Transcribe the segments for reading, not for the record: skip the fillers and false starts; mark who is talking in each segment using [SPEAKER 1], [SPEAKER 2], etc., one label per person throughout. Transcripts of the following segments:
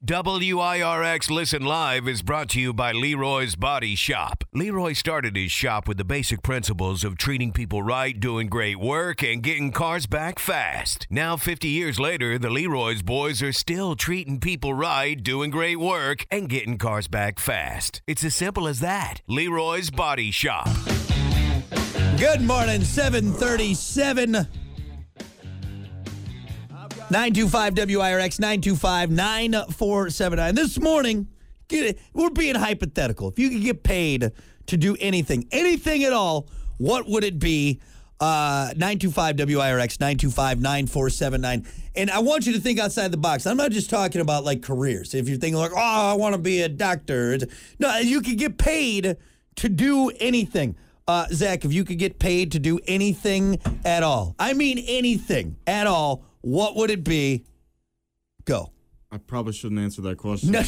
[SPEAKER 1] WIRX Listen Live is brought to you by Leroy's Body Shop. Leroy started his shop with the basic principles of treating people right, doing great work, and getting cars back fast. Now, 50 years later, the Leroy's boys are still treating people right, doing great work, and getting cars back fast. It's as simple as that. Leroy's Body Shop.
[SPEAKER 2] Good morning, 737. 925 WIRX, 925-9479. This morning, we're being hypothetical. If you could get paid to do anything at all, what would it be? 925 WIRX, 925-9479. And I want you to think outside the box. I'm not just talking about like careers. If you're thinking like, I want to be a doctor. No, you could get paid to do anything. Zach, if you could get paid to do anything at all, I mean anything at all, what would it be? Go.
[SPEAKER 3] I probably shouldn't answer that question.
[SPEAKER 2] No.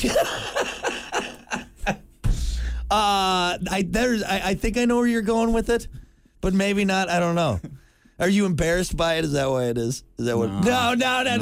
[SPEAKER 2] I think I know where you're going with it, but maybe not. I don't know. Are you embarrassed by it? Is that why it is? Is that what? No.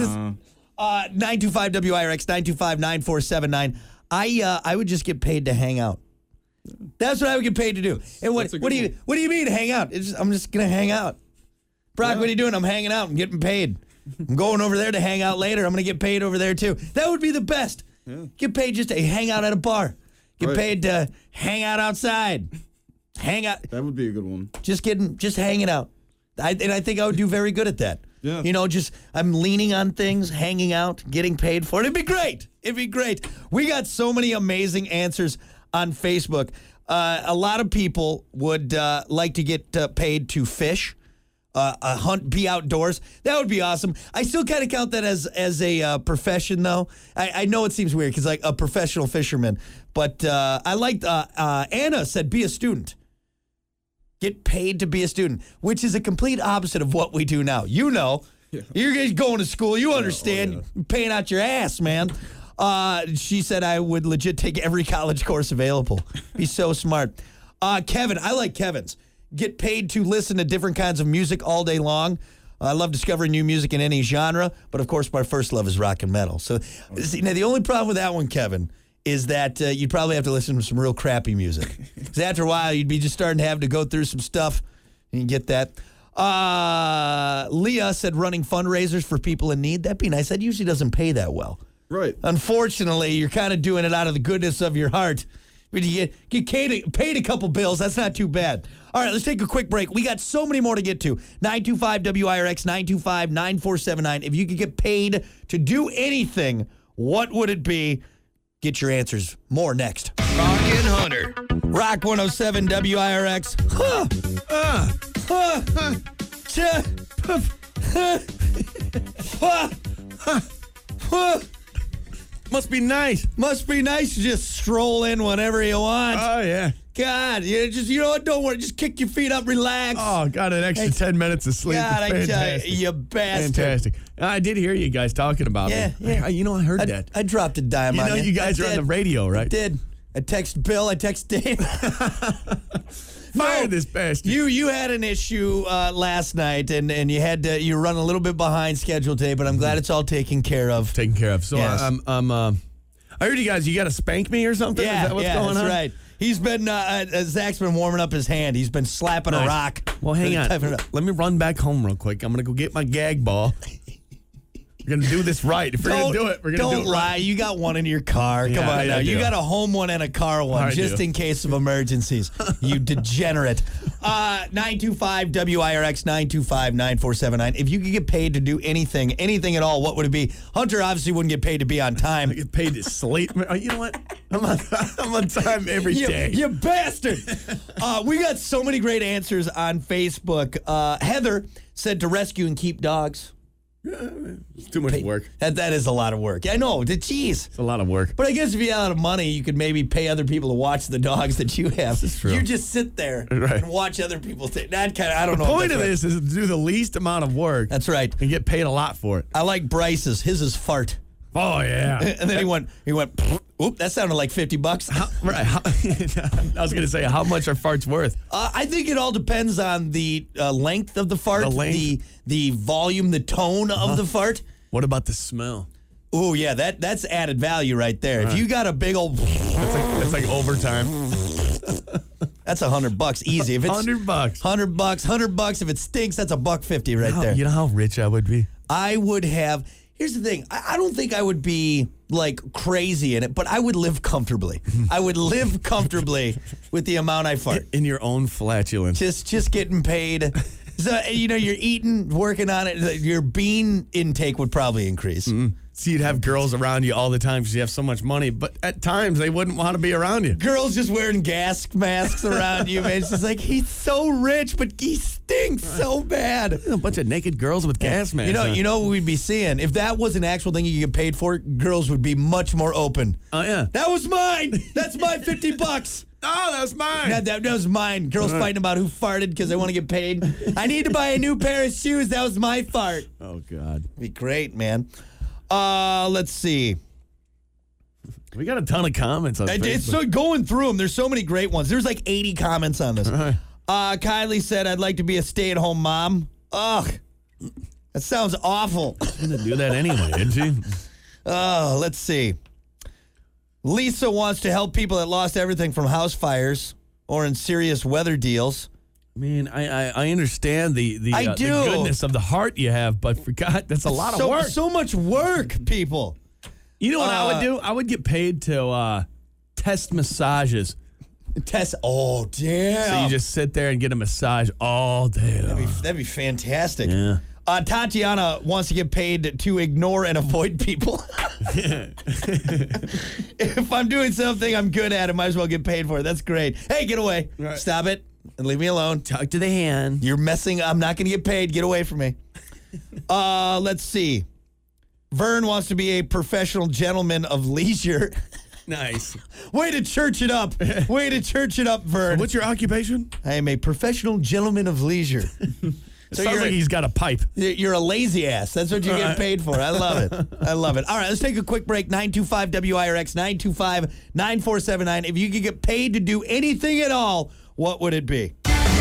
[SPEAKER 2] 925 WIRX, 925-9479. I would just get paid to hang out. That's what I would get paid to do. And what do you mean hang out? I'm just gonna hang out. Brock, what are you doing? I'm hanging out. I'm getting paid. I'm going over there to hang out later. I'm going to get paid over there, too. That would be the best. Yeah. Get paid just to hang out at a bar. Get paid to hang out outside. Hang out.
[SPEAKER 3] That would be a good one.
[SPEAKER 2] Just hanging out. And I think I would do very good at that.
[SPEAKER 3] Yeah.
[SPEAKER 2] You know, I'm leaning on things, hanging out, getting paid for it. It'd be great. We got so many amazing answers on Facebook. A lot of people would like to get paid to fish. Hunt, be outdoors. That would be awesome. I still kind of count that as a profession, though. I know it seems weird because like a professional fisherman, but I liked Anna said be a student. Get paid to be a student, which is a complete opposite of what we do now. You know, you're guys going to school. You understand, paying out your ass, man. She said I would legit take every college course available. Be so smart. Kevin, I like Kevin's. Get paid to listen to different kinds of music all day long. I love discovering new music in any genre, but of course my first love is rock and metal. So now the only problem with that one, Kevin, is that you'd probably have to listen to some real crappy music. Because after a while, you'd be just starting to have to go through some stuff, and you get that. Leah said running fundraisers for people in need. That'd be nice. That usually doesn't pay that well.
[SPEAKER 3] Right.
[SPEAKER 2] Unfortunately, you're kind of doing it out of the goodness of your heart. But you get paid a couple bills. That's not too bad. All right, let's take a quick break. We got so many more to get to. 925 WIRX, 925-9479. If you could get paid to do anything, what would it be? Get your answers. More next.
[SPEAKER 1] Rock and Hunter.
[SPEAKER 2] Rock 107 WIRX.
[SPEAKER 4] Must be nice.
[SPEAKER 2] Must be nice to just stroll in whenever you want.
[SPEAKER 4] Oh, yeah.
[SPEAKER 2] God, you know what? Don't worry. Just kick your feet up, relax.
[SPEAKER 4] Oh, got an extra 10 minutes of sleep.
[SPEAKER 2] God, I tell you bastard.
[SPEAKER 4] Fantastic. I did hear you guys talking about me.
[SPEAKER 2] Yeah.
[SPEAKER 4] I heard that.
[SPEAKER 2] I dropped a dime on you.
[SPEAKER 4] You guys are on the radio, right?
[SPEAKER 2] I did. I text Bill. I text Dave.
[SPEAKER 4] Fire this bastard.
[SPEAKER 2] You had an issue last night, and you run a little bit behind schedule today, but I'm glad it's all taken care of.
[SPEAKER 4] So
[SPEAKER 2] yes.
[SPEAKER 4] I heard you guys. You got to spank me or something.
[SPEAKER 2] Yeah,
[SPEAKER 4] is that what's going on?
[SPEAKER 2] That's right. He's been Zach's been warming up his hand. He's been slapping a rock.
[SPEAKER 4] Well, hang on. Let me run back home real quick. I'm gonna go get my gag ball. We're going to do this right. If we're going to do it, we're going to do it
[SPEAKER 2] right. Don't lie. You got one in your car. Come on now. You got a home one and a car one just in case of emergencies. You degenerate. 925 WIRX, 925-9479. If you could get paid to do anything at all, what would it be? Hunter obviously wouldn't get paid to be on time.
[SPEAKER 4] I get paid to sleep. You know what? I'm on time every day.
[SPEAKER 2] You bastard. We got so many great answers on Facebook. Heather said to rescue and keep dogs.
[SPEAKER 4] It's too much work.
[SPEAKER 2] That is a lot of work. I know. Jeez.
[SPEAKER 4] It's a lot of work.
[SPEAKER 2] But I guess if you had a lot of money, you could maybe pay other people to watch the dogs that you have.
[SPEAKER 4] That's true.
[SPEAKER 2] You just sit there and watch other people. That kind of, I don't know.
[SPEAKER 4] The point of this is to do the least amount of work.
[SPEAKER 2] That's right.
[SPEAKER 4] And get paid a lot for it.
[SPEAKER 2] I like Bryce's. His is fart.
[SPEAKER 4] Oh, yeah.
[SPEAKER 2] And then he went, oop, that sounded like $50.
[SPEAKER 4] Right. I was going to say, how much are farts worth?
[SPEAKER 2] I think it all depends on the length of the fart, the volume, the tone of the fart.
[SPEAKER 4] What about the smell?
[SPEAKER 2] Oh yeah, that's added value right there. If you got a big old,
[SPEAKER 4] That's like overtime.
[SPEAKER 2] that's $100 easy. If it's
[SPEAKER 4] $100.
[SPEAKER 2] $100. If it stinks, that's $1.50 right there.
[SPEAKER 4] You know how rich I would be?
[SPEAKER 2] I would have. Here's the thing. I don't think I would be like crazy in it, but I would live comfortably. I would live comfortably with the amount I fart.
[SPEAKER 4] In your own flatulence.
[SPEAKER 2] Just getting paid. So, you're eating, working on it. Your bean intake would probably increase.
[SPEAKER 4] So you'd have girls around you all the time because you have so much money, but at times they wouldn't want to be around you.
[SPEAKER 2] Girls just wearing gas masks around you, man. It's just like, he's so rich, but he stinks so bad.
[SPEAKER 4] A bunch of naked girls with gas masks.
[SPEAKER 2] You know what we'd be seeing? If that was an actual thing you could get paid for, girls would be much more open.
[SPEAKER 4] Oh, yeah.
[SPEAKER 2] That was mine. That's my $50.
[SPEAKER 4] Oh, that's mine.
[SPEAKER 2] That was mine. Girls fighting about who farted because they want to get paid. I need to buy a new pair of shoes. That was my fart.
[SPEAKER 4] Oh, God.
[SPEAKER 2] Be great, man. Let's see.
[SPEAKER 4] We got a ton of comments on Facebook.
[SPEAKER 2] It's so going through them. There's so many great ones. There's like 80 comments on this.
[SPEAKER 4] Right.
[SPEAKER 2] Kylie said, "I'd like to be a stay-at-home mom." Ugh, that sounds awful.
[SPEAKER 4] She's going to do that anyway, didn't she?
[SPEAKER 2] Let's see. Lisa wants to help people that lost everything from house fires or in serious weather deals.
[SPEAKER 4] I mean, I understand the goodness of the heart you have, but for God, that's a lot of work.
[SPEAKER 2] So much work, people.
[SPEAKER 4] You know what I would do? I would get paid to test massages.
[SPEAKER 2] Oh, damn.
[SPEAKER 4] So you just sit there and get a massage all day long.
[SPEAKER 2] That'd be fantastic.
[SPEAKER 4] Yeah.
[SPEAKER 2] Tatiana wants to get paid to ignore and avoid people. If I'm doing something I'm good at, I might as well get paid for it. That's great. Hey, get away.
[SPEAKER 4] Right.
[SPEAKER 2] Stop it and leave me alone.
[SPEAKER 4] Talk to the hand.
[SPEAKER 2] You're messing. I'm not going to get paid. Get away from me. Let's see. Vern wants to be a professional gentleman of leisure.
[SPEAKER 4] Nice.
[SPEAKER 2] Way to church it up. Way to church it up, Vern.
[SPEAKER 4] What's your occupation?
[SPEAKER 2] I am a professional gentleman of leisure.
[SPEAKER 4] So sounds like he's got a pipe.
[SPEAKER 2] You're a lazy ass. That's what you get paid for. I love it. I love it. All right, let's take a quick break. 925-WIRX, 925-9479. If you could get paid to do anything at all, what would it be?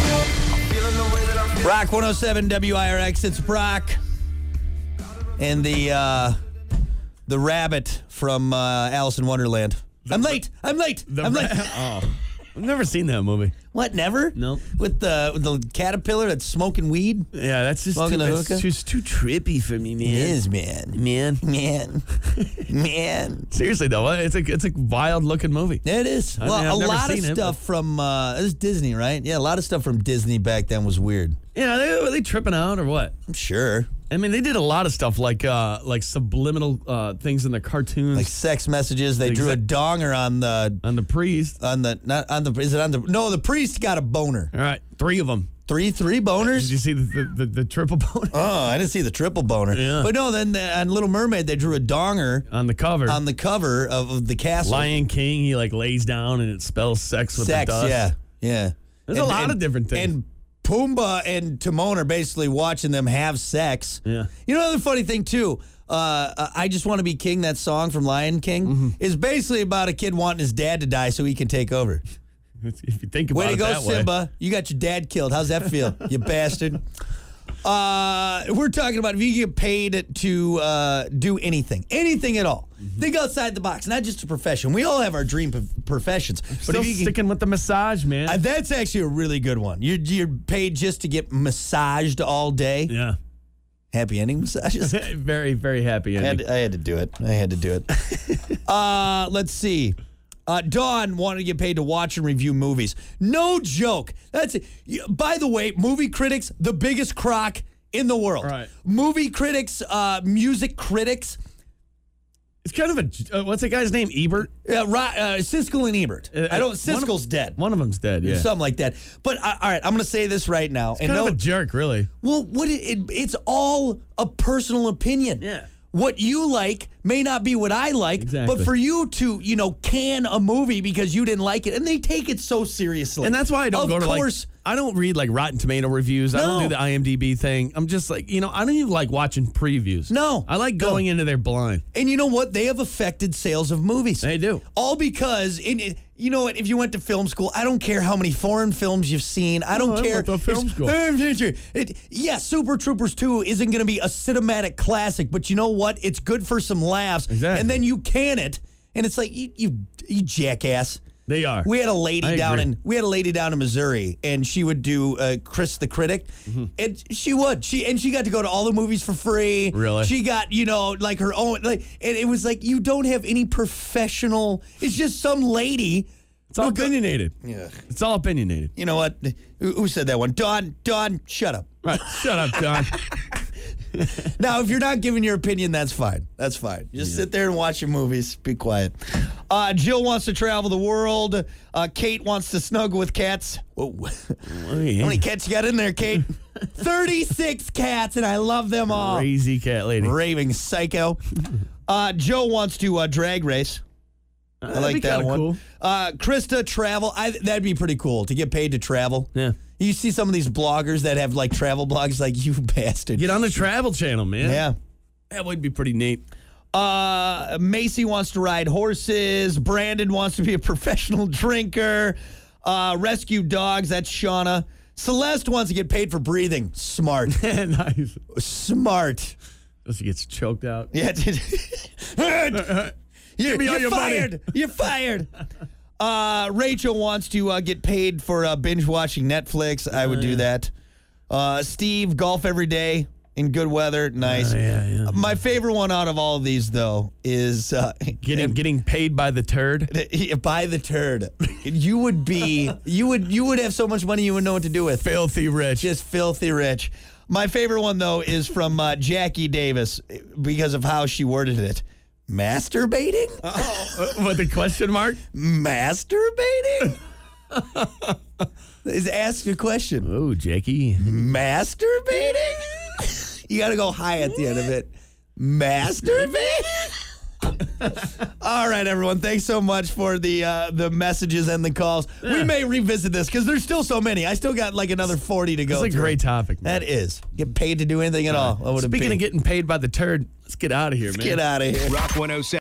[SPEAKER 2] Rock 107 WIRX. It's Brock and the rabbit from Alice in Wonderland. I'm late.
[SPEAKER 4] Oh, I've never seen that movie.
[SPEAKER 2] What? Never?
[SPEAKER 4] No.
[SPEAKER 2] With the caterpillar that's smoking weed?
[SPEAKER 4] Yeah, that's just
[SPEAKER 2] Smoking a hookah?
[SPEAKER 4] that's just too trippy for me, man.
[SPEAKER 2] It is, man. Man.
[SPEAKER 4] Seriously though, it's a wild looking movie.
[SPEAKER 2] It is.
[SPEAKER 4] I mean,
[SPEAKER 2] Well,
[SPEAKER 4] I've
[SPEAKER 2] a
[SPEAKER 4] never
[SPEAKER 2] lot of
[SPEAKER 4] seen it,
[SPEAKER 2] stuff from it was Disney, right? Yeah, a lot of stuff from Disney back then was weird.
[SPEAKER 4] Yeah, were they tripping out or what?
[SPEAKER 2] I'm sure.
[SPEAKER 4] I mean, they did a lot of stuff like subliminal things in their cartoons,
[SPEAKER 2] Like sex messages. They drew a donger on
[SPEAKER 4] the priest.
[SPEAKER 2] The priest got a boner.
[SPEAKER 4] All right, 3 of them.
[SPEAKER 2] Three boners?
[SPEAKER 4] Did you see the triple boner
[SPEAKER 2] Oh, I didn't see the triple boner.
[SPEAKER 4] Yeah.
[SPEAKER 2] But no, then on Little Mermaid, they drew a donger
[SPEAKER 4] on the cover?
[SPEAKER 2] on the cover of the castle.
[SPEAKER 4] Lion King, he like lays down and it spells sex with
[SPEAKER 2] Sex,
[SPEAKER 4] the dust.
[SPEAKER 2] yeah.
[SPEAKER 4] There's a lot of different things.
[SPEAKER 2] And Pumbaa and Timon are basically watching them have sex.
[SPEAKER 4] Yeah.
[SPEAKER 2] You know, another funny thing, too, I Just Want to Be King, that song from Lion King, is basically about a kid wanting his dad to die so he can take over.
[SPEAKER 4] If you think about
[SPEAKER 2] Way to
[SPEAKER 4] it
[SPEAKER 2] go,
[SPEAKER 4] that way.
[SPEAKER 2] Simba. You got your dad killed. How's that feel, you bastard? We're talking about if you get paid to do anything at all. Think outside the box, not just a profession. We all have our dream professions. But
[SPEAKER 4] Still
[SPEAKER 2] if you can,
[SPEAKER 4] sticking with the massage, man.
[SPEAKER 2] that's actually a really good one. You're paid just to get massaged all day.
[SPEAKER 4] Yeah.
[SPEAKER 2] Happy ending massages.
[SPEAKER 4] Very, very happy ending.
[SPEAKER 2] I had to do it. Let's see. Dawn wanted to get paid to watch and review movies. No joke. That's it. By the way, movie critics, the biggest crock in the world.
[SPEAKER 4] Right.
[SPEAKER 2] Movie critics, music critics.
[SPEAKER 4] It's kind of a what's that guy's name? Ebert.
[SPEAKER 2] Siskel and Ebert. Siskel's dead.
[SPEAKER 4] One of them's dead. Yeah.
[SPEAKER 2] Something like that. But all right, I'm going to say this right now.
[SPEAKER 4] Kind of a jerk, really.
[SPEAKER 2] Well, it's all a personal opinion.
[SPEAKER 4] Yeah.
[SPEAKER 2] What you like may not be what I like,
[SPEAKER 4] Exactly.
[SPEAKER 2] but for you to, can a movie because you didn't like it, and they take it so seriously.
[SPEAKER 4] And that's why I don't go to I don't read like Rotten Tomato reviews. I don't do the IMDb thing. I'm just like, I don't even like watching previews.
[SPEAKER 2] No.
[SPEAKER 4] I like going into there blind.
[SPEAKER 2] And you know what? They have affected sales of movies.
[SPEAKER 4] They do.
[SPEAKER 2] All because you know what? If you went to film school, I don't care how many foreign films you've seen. I don't care.
[SPEAKER 4] went to film school.
[SPEAKER 2] Yeah, Super Troopers 2 isn't going to be a cinematic classic, but you know what? It's good for some laughs.
[SPEAKER 4] Exactly.
[SPEAKER 2] And then you can it, and it's like you jackass.
[SPEAKER 4] They are.
[SPEAKER 2] We had a lady down
[SPEAKER 4] agree.
[SPEAKER 2] in Missouri, and she would do Chris the Critic, and she got to go to all the movies for free.
[SPEAKER 4] Really?
[SPEAKER 2] She got like her own and it was like you don't have any professional. It's just some lady.
[SPEAKER 4] It's all opinionated.
[SPEAKER 2] Yeah.
[SPEAKER 4] It's all opinionated.
[SPEAKER 2] You know what? Who said that one? Dawn, shut up.
[SPEAKER 4] Right. Shut up, Don.
[SPEAKER 2] Now, if you're not giving your opinion, that's fine. That's fine. Just sit there and watch your movies. Be quiet. Jill wants to travel the world. Kate wants to snuggle with cats. Whoa. How many cats you got in there, Kate? 36 cats, and I love them all.
[SPEAKER 4] Crazy cat lady.
[SPEAKER 2] Raving psycho. Joe wants to drag race. I like that one.
[SPEAKER 4] Cool.
[SPEAKER 2] Krista, travel. That'd be pretty cool to get paid to travel.
[SPEAKER 4] Yeah.
[SPEAKER 2] You see some of these bloggers that have like travel blogs, like, you bastard.
[SPEAKER 4] Get on the Travel Channel, man.
[SPEAKER 2] Yeah.
[SPEAKER 4] That would be pretty neat.
[SPEAKER 2] Macy wants to ride horses. Brandon wants to be a professional drinker. Rescue dogs. That's Shauna. Celeste wants to get paid for breathing. Smart.
[SPEAKER 4] Nice.
[SPEAKER 2] Smart.
[SPEAKER 4] She gets choked out.
[SPEAKER 2] Yeah.
[SPEAKER 4] Give me all your
[SPEAKER 2] fired.
[SPEAKER 4] money.
[SPEAKER 2] You're fired. Rachel wants to get paid for binge watching Netflix. I would do that. Steve, golf every day in good weather. Nice.
[SPEAKER 4] Yeah.
[SPEAKER 2] My favorite one out of all of these, though, is
[SPEAKER 4] Getting paid by the turd.
[SPEAKER 2] By the turd. You would have so much money you wouldn't know what to do with.
[SPEAKER 4] Filthy rich.
[SPEAKER 2] Just filthy rich. My favorite one, though, is from Jackie Davis because of how she worded it. Masturbating?
[SPEAKER 4] With a question mark?
[SPEAKER 2] Masturbating? Ask a question.
[SPEAKER 4] Oh, Jackie.
[SPEAKER 2] Masturbating? You got to go high at the end of it. Masturbating? All right, everyone. Thanks so much for the messages and the calls.
[SPEAKER 4] Yeah.
[SPEAKER 2] We may revisit this because there's still so many. I still got like another 40 to go.
[SPEAKER 4] That's a great topic, man.
[SPEAKER 2] That is. Get paid to do anything at all.
[SPEAKER 4] Speaking of getting paid by the turd, let's get out of here, man.
[SPEAKER 2] Get out of here.
[SPEAKER 1] Rock 107.